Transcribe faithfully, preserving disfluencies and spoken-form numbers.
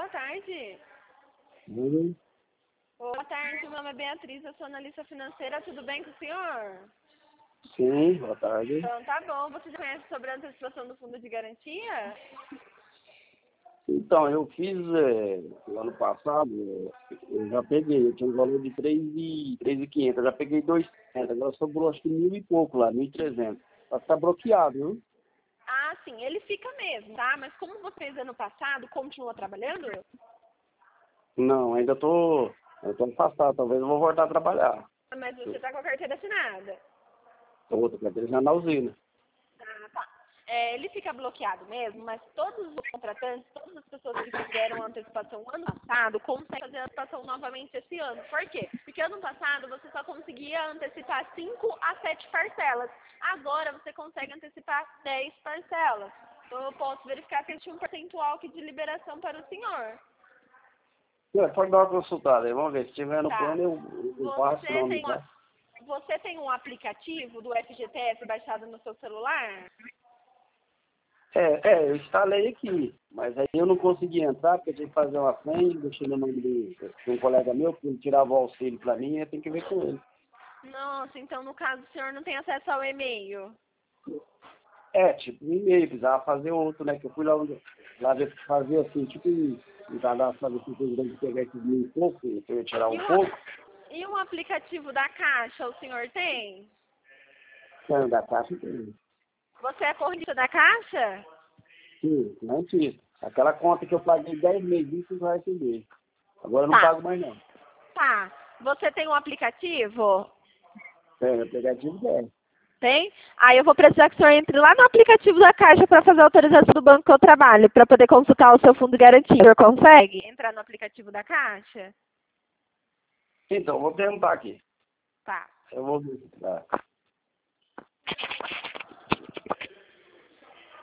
boa tarde. Uhum. Boa tarde, meu nome é Beatriz, eu sou analista financeira, tudo bem com o senhor? Sim, boa tarde. Então tá bom, você já conhece sobre a antecipação do fundo de garantia? Então, eu fiz é, no ano passado, é, eu já peguei, eu tinha um valor de três mil e quinhentos, eu já peguei dois mil e quinhentos, agora sobrou acho que mil e pouco lá, mil e trezentos. Vai ficar bloqueado, viu? Ah, sim, ele fica mesmo, tá? Mas como você fez ano passado, continua trabalhando? Não, ainda tô, eu tô afastado, talvez eu vou voltar a trabalhar. Mas você tá com a carteira assinada. Outra, quer dizer, já na usina. Ah, tá. É, ele fica bloqueado mesmo, mas todos os contratantes, todas as pessoas que fizeram a antecipação ano passado, conseguem fazer a antecipação novamente esse ano. Por quê? Porque ano passado você só conseguia antecipar cinco a sete parcelas. Agora você consegue antecipar dez parcelas. Então eu posso verificar se existe um percentual aqui de liberação para o senhor. É, pode dar uma consultada aí, vamos ver, se tiver no Tá. plano eu, eu passo, Você não, não tem, tá? você tem um aplicativo do F G T S baixado no seu celular? É, é, eu instalei aqui, mas aí eu não consegui entrar, porque eu tinha que fazer uma senha, deixei no nome de, de um colega meu, que ele tirava o auxílio pra mim, eu tenho que ver com ele. Nossa, então no caso o senhor não tem acesso ao e-mail. É, tipo, um e-mail, precisava fazer outro, né, que eu fui lá, onde- lá ver, fazer assim, tipo, um cadastro, fazer assim, que eu pegar esses mil e pouco, que eu ia tirar E um um, pouco, e um aplicativo da Caixa o senhor tem? saindo da caixa, tem. Você é correntista da Caixa? Sim, não fiz. Aquela conta que eu paguei dez meses, isso vai receber. Agora eu não Tá, pago mais não. tá. Você tem um aplicativo? É, o aplicativo dez. Tem? Aí eu vou precisar que o senhor entre lá no aplicativo da Caixa para fazer a autorização do banco que eu trabalho, para poder consultar o seu fundo garantido. O senhor consegue entrar no aplicativo da Caixa? Então, eu vou perguntar aqui. Tá. Eu vou ver. Tá.